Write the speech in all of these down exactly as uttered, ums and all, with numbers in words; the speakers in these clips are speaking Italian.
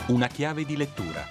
Una chiave di lettura.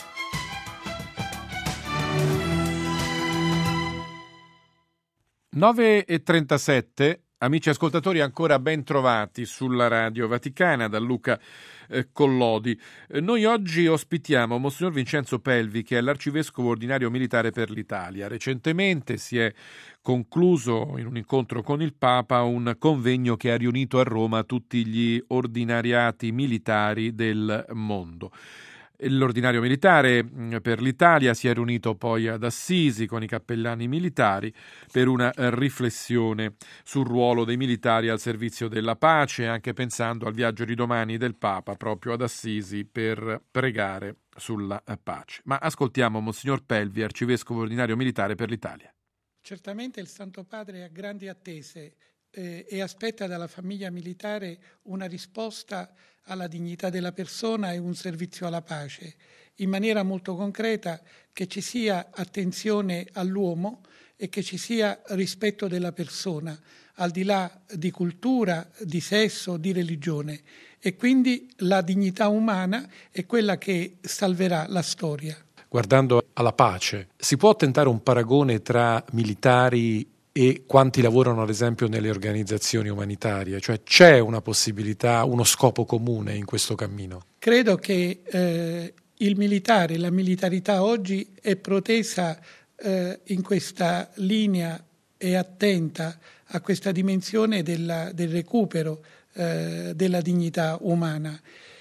nove e trentasette, amici ascoltatori, ancora ben trovati sulla Radio Vaticana da Luca eh, Collodi. Eh, noi oggi ospitiamo Monsignor Vincenzo Pelvi, che è l'arcivescovo ordinario militare per l'Italia. Recentemente si è concluso in un incontro con il Papa un convegno che ha riunito a Roma tutti gli ordinariati militari del mondo. L'ordinario militare per l'Italia si è riunito poi ad Assisi con i cappellani militari per una riflessione sul ruolo dei militari al servizio della pace, anche pensando al viaggio di domani del Papa proprio ad Assisi per pregare sulla pace. Ma ascoltiamo Monsignor Pelvi, arcivescovo ordinario militare per l'Italia. Certamente il Santo Padre ha grandi attese eh, e aspetta dalla famiglia militare una risposta alla dignità della persona e un servizio alla pace, in maniera molto concreta, che ci sia attenzione all'uomo e che ci sia rispetto della persona, al di là di cultura, di sesso, di religione. E quindi la dignità umana è quella che salverà la storia. Guardando alla pace, si può tentare un paragone tra militari e quanti lavorano ad esempio nelle organizzazioni umanitarie? Cioè c'è una possibilità, uno scopo comune in questo cammino? Credo che eh, il militare, la militarità oggi è protesa eh, in questa linea e attenta a questa dimensione della, del recupero eh, della dignità umana.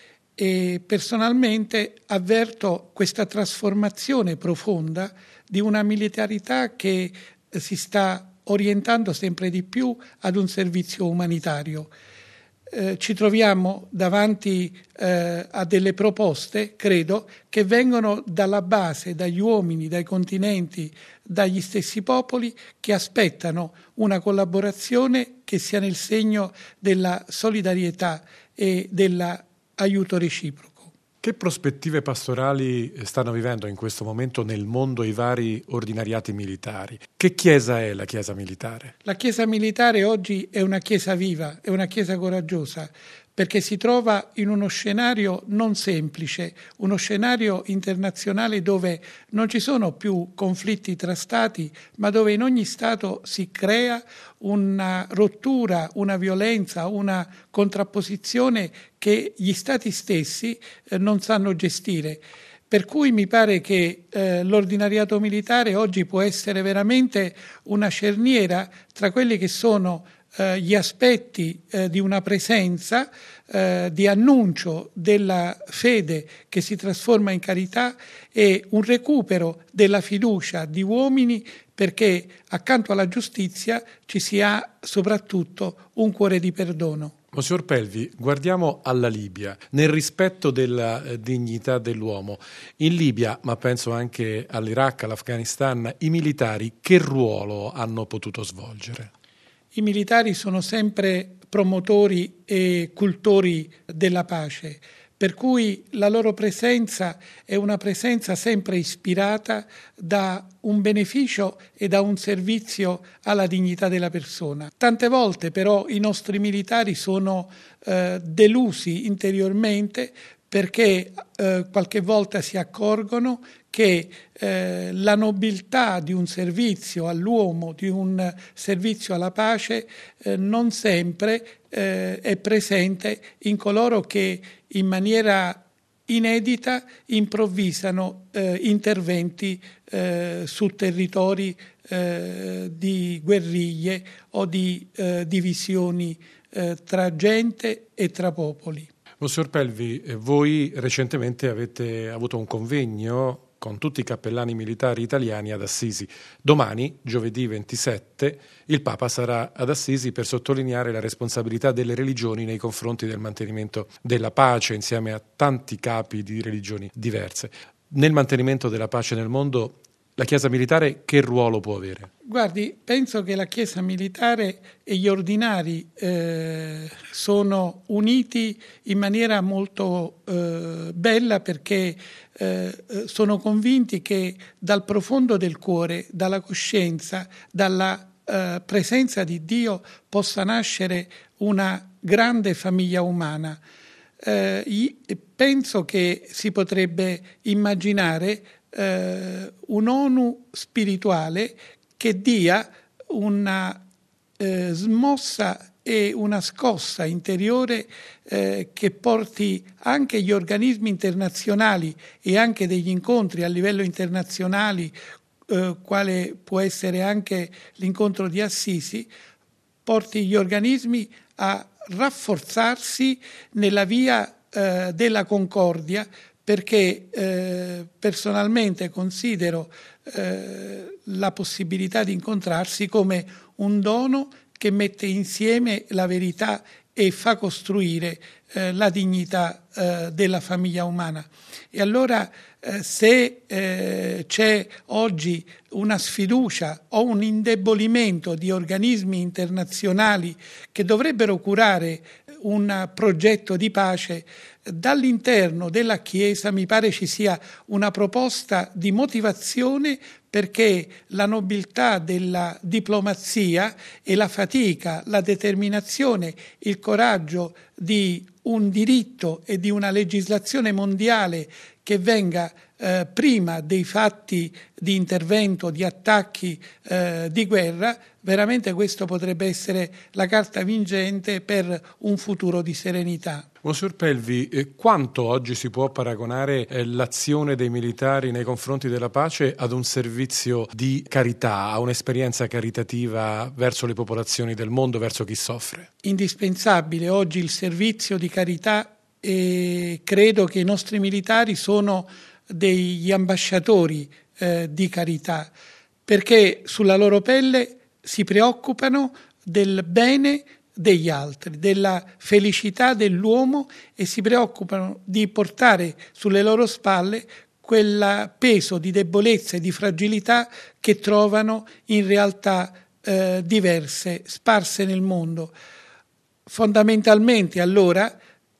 E personalmente avverto questa trasformazione profonda di una militarità che eh, si sta orientando sempre di più ad un servizio umanitario. Eh, ci troviamo davanti eh, a delle proposte, credo, che vengono dalla base, dagli uomini, dai continenti, dagli stessi popoli, che aspettano una collaborazione che sia nel segno della solidarietà e dell'aiuto reciproco. Che prospettive pastorali stanno vivendo in questo momento nel mondo i vari ordinariati militari? Che chiesa è la chiesa militare? La chiesa militare oggi è una chiesa viva, è una chiesa coraggiosa, perché si trova in uno scenario non semplice, uno scenario internazionale dove non ci sono più conflitti tra stati, ma dove in ogni stato si crea una rottura, una violenza, una contrapposizione che gli stati stessi eh, non sanno gestire. Per cui mi pare che eh, l'ordinariato militare oggi può essere veramente una cerniera tra quelli che sono eh, gli aspetti eh, di una presenza, eh, di annuncio della fede che si trasforma in carità e un recupero della fiducia di uomini, perché accanto alla giustizia ci sia soprattutto un cuore di perdono. Monsignor Pelvi, guardiamo alla Libia, nel rispetto della eh, dignità dell'uomo. In Libia, ma penso anche all'Iraq, all'Afghanistan, i militari che ruolo hanno potuto svolgere? I militari sono sempre promotori e cultori della pace, per cui la loro presenza è una presenza sempre ispirata da un beneficio e da un servizio alla dignità della persona. Tante volte però i nostri militari sono eh, delusi interiormente perché eh, qualche volta si accorgono che eh, la nobiltà di un servizio all'uomo, di un servizio alla pace, eh, non sempre eh, è presente in coloro che in maniera inedita improvvisano eh, interventi eh, su territori eh, di guerriglie o di eh, divisioni eh, tra gente e tra popoli. Monsignor Pelvi, voi recentemente avete avuto un convegno con tutti i cappellani militari italiani ad Assisi. Domani, giovedì ventisette, il Papa sarà ad Assisi per sottolineare la responsabilità delle religioni nei confronti del mantenimento della pace insieme a tanti capi di religioni diverse. Nel mantenimento della pace nel mondo, la Chiesa militare che ruolo può avere? Guardi, penso che la Chiesa militare e gli ordinari eh, sono uniti in maniera molto eh, bella, perché eh, sono convinti che dal profondo del cuore, dalla coscienza, dalla eh, presenza di Dio possa nascere una grande famiglia umana. eh, penso che si potrebbe immaginare eh, un'ONU spirituale che dia una eh, smossa e una scossa interiore eh, che porti anche gli organismi internazionali e anche degli incontri a livello internazionale, eh, quale può essere anche l'incontro di Assisi, porti gli organismi a rafforzarsi nella via eh, della concordia, perché eh, personalmente considero eh, la possibilità di incontrarsi come un dono che mette insieme la verità e fa costruire eh, la dignità eh, della famiglia umana. E allora eh, se eh, c'è oggi una sfiducia o un indebolimento di organismi internazionali che dovrebbero curare un progetto di pace, dall'interno della Chiesa mi pare ci sia una proposta di motivazione perché la nobiltà della diplomazia e la fatica, la determinazione, il coraggio di un diritto e di una legislazione mondiale che venga eh, prima dei fatti di intervento, di attacchi, eh, di guerra, veramente questo potrebbe essere la carta vincente per un futuro di serenità. Monsignor Pelvi, eh, quanto oggi si può paragonare eh, l'azione dei militari nei confronti della pace ad un servizio di carità, a un'esperienza caritativa verso le popolazioni del mondo, verso chi soffre? Indispensabile oggi il servizio di carità e credo che i nostri militari sono degli ambasciatori eh, di carità, perché sulla loro pelle si preoccupano del bene degli altri, della felicità dell'uomo e si preoccupano di portare sulle loro spalle quel peso di debolezza e di fragilità che trovano in realtà eh, diverse, sparse nel mondo. Fondamentalmente allora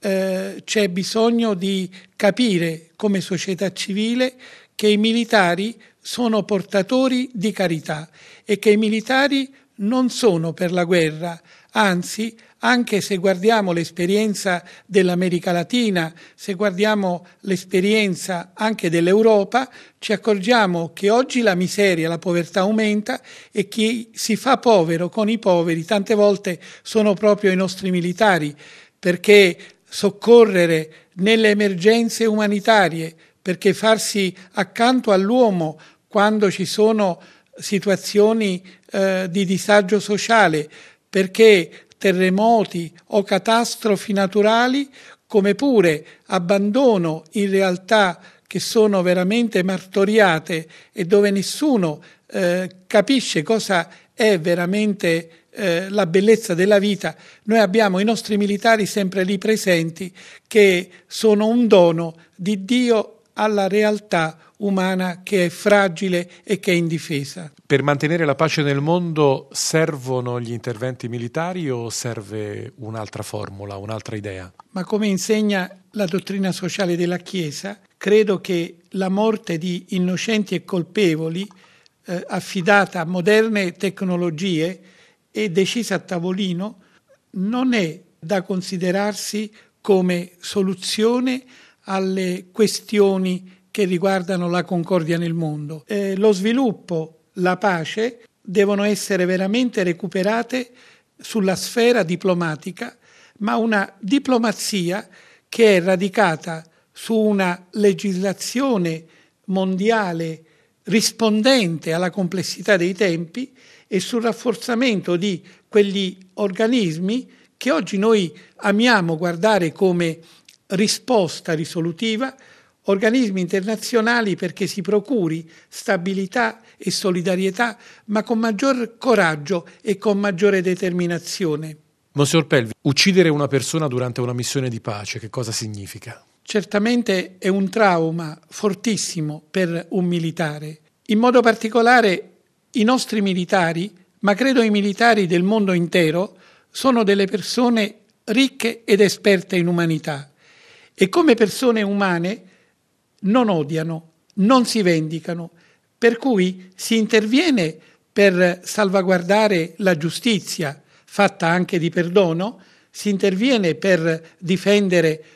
eh, c'è bisogno di capire come società civile che i militari sono portatori di carità e che i militari non sono per la guerra, anzi, anche se guardiamo l'esperienza dell'America Latina, se guardiamo l'esperienza anche dell'Europa, ci accorgiamo che oggi la miseria, la povertà aumenta e chi si fa povero con i poveri tante volte sono proprio i nostri militari, perché soccorrere nelle emergenze umanitarie, perché farsi accanto all'uomo quando ci sono situazioni eh, di disagio sociale, perché terremoti o catastrofi naturali, come pure abbandono in realtà che sono veramente martoriate e dove nessuno eh, capisce cosa è veramente eh, la bellezza della vita, noi abbiamo i nostri militari sempre lì presenti che sono un dono di Dio alla realtà umana che è fragile e che è indifesa. Per mantenere la pace nel mondo servono gli interventi militari o serve un'altra formula, un'altra idea? Ma come insegna la dottrina sociale della Chiesa, credo che la morte di innocenti e colpevoli eh, affidata a moderne tecnologie e decisa a tavolino non è da considerarsi come soluzione alle questioni che riguardano la concordia nel mondo. Eh, lo sviluppo, la pace devono essere veramente recuperate sulla sfera diplomatica, ma una diplomazia che è radicata su una legislazione mondiale rispondente alla complessità dei tempi e sul rafforzamento di quegli organismi che oggi noi amiamo guardare come risposta risolutiva, organismi internazionali perché si procuri stabilità e solidarietà, ma con maggior coraggio e con maggiore determinazione. Monsignor Pelvi, uccidere una persona durante una missione di pace, che cosa significa? Certamente è un trauma fortissimo per un militare. In modo particolare i nostri militari, ma credo i militari del mondo intero, sono delle persone ricche ed esperte in umanità e come persone umane non odiano, non si vendicano, per cui si interviene per salvaguardare la giustizia, fatta anche di perdono, si interviene per difendere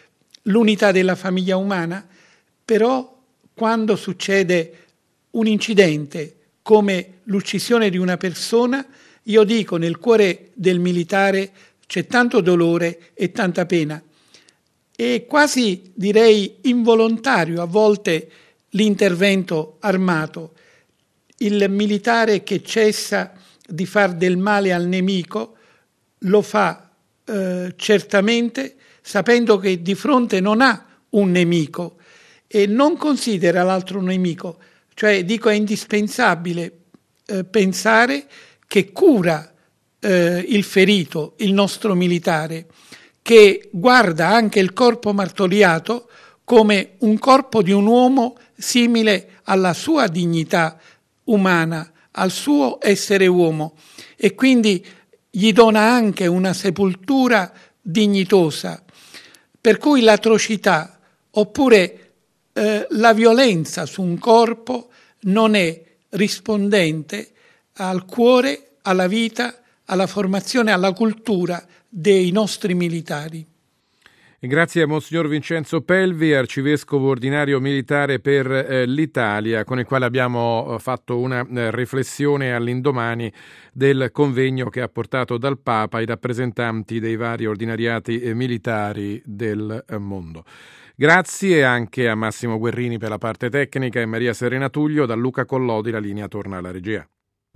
l'unità della famiglia umana, però quando succede un incidente come l'uccisione di una persona, io dico nel cuore del militare c'è tanto dolore e tanta pena. È quasi, direi, involontario a volte l'intervento armato. Il militare che cessa di far del male al nemico lo fa eh, certamente sapendo che di fronte non ha un nemico e non considera l'altro nemico. Cioè, dico, è indispensabile eh, pensare che cura eh, il ferito, il nostro militare, che guarda anche il corpo martoriato come un corpo di un uomo simile alla sua dignità umana, al suo essere uomo, e quindi gli dona anche una sepoltura dignitosa. Per cui l'atrocità oppure eh, la violenza su un corpo non è rispondente al cuore, alla vita, alla formazione, alla cultura dei nostri militari. Grazie a Monsignor Vincenzo Pelvi, arcivescovo ordinario militare per eh, l'Italia, con il quale abbiamo fatto una eh, riflessione all'indomani del convegno che ha portato dal Papa i rappresentanti dei vari ordinariati eh, militari del eh, mondo. Grazie anche a Massimo Guerrini per la parte tecnica e Maria Serena Tullio. Da Luca Collodi la linea torna alla regia.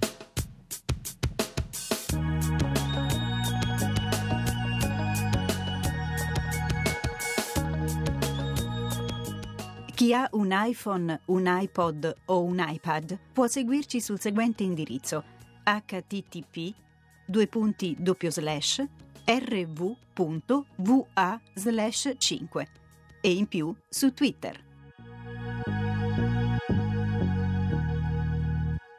Chi ha un iPhone, un iPod o un iPad può seguirci sul seguente indirizzo: h t t p due punti doppio slash r v punto v a slash cinque e in più su Twitter.